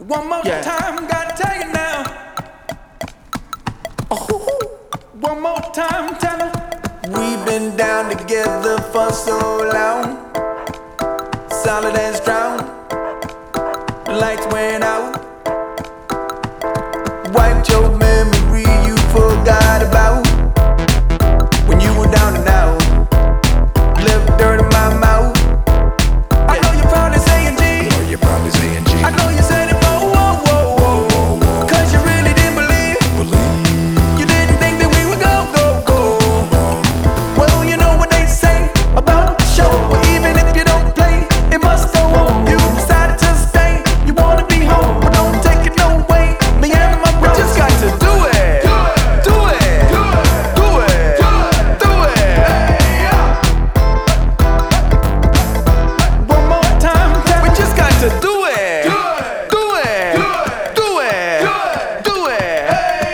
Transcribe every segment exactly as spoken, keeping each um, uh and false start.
One more yeah. time, gotta tell you now. Oh, one more time, tell me. We've been down together for so long, solid as drown. The lights went out, wiped your memory you forgot about. When you were down and out, left dirt in my mouth. I know you're probably saying G. I know you're probably saying G. I know you said it, whoa, whoa, whoa, whoa, whoa, whoa. Cause you really didn't believe, believe. You didn't think that we would go, go, go. Well, you know what they say about the show. Well, even if you don't play, it must go on. You decided to stay, you wanna be home, but don't take it no way. Me and my bro just got to do it. Do it, do it, do it, do it. One more time, we just got to do it. Do it, do it, do it.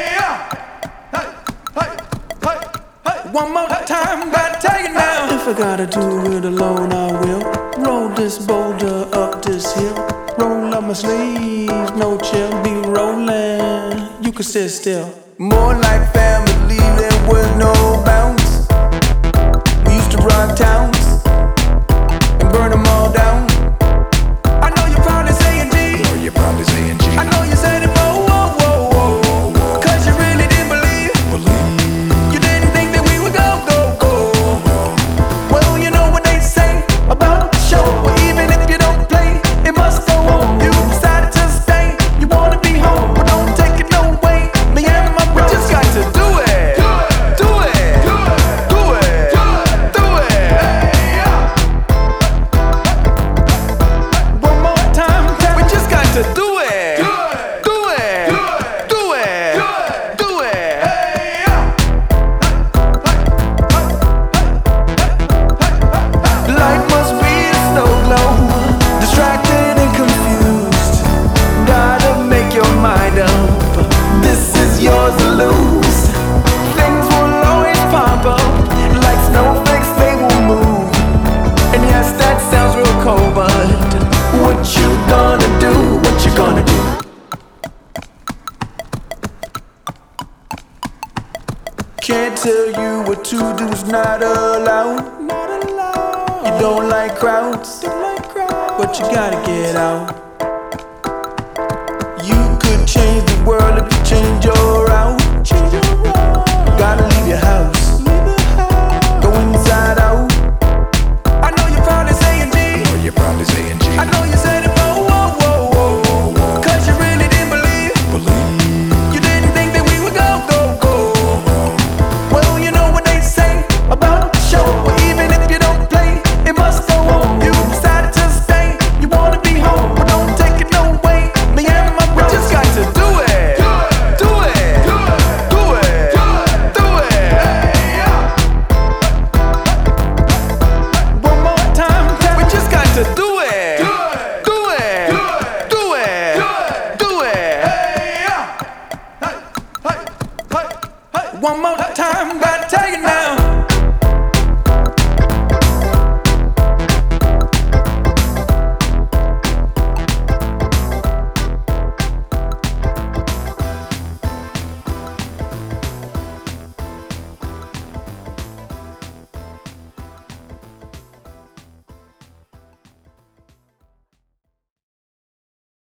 One more time, gotta tell you now. If I gotta do it alone, I will. Roll this boulder up this hill. Roll up my sleeves, no chill. Be rolling, you can sit still. More like family, there was no bounds. We used to run towns and burn them all down. I know you're probably saying G. I know you're probably saying G. I know you said it, whoa, whoa, whoa, whoa, whoa. Cause you really didn't believe, believe. You didn't think that we would go, go, go. Well, you know what they say about the show. Well, even if you don't play, it must go on. You decided to stay, you wanna be home, but don't take it no way. Me and my bro just got to do it. Do it, do it, do it, do it. One more time, we just got to do it. Do it, do it, do it. Life must be a snow globe, distracted and confused. Gotta make your mind up, this is yours to lose. Things will always pop up, like snowflakes they will move. And yes, that sounds real cold, but what you gonna do, what you gonna do? Can't tell you what to do's not allowed. Not allowed. You don't like crowds, don't like crowds, but you gotta get out. You could change the world if you change your route. Change your route. Gotta leave your house, leave the house. Go inside out. I know you're probably saying G. I know you're probably saying G. I know you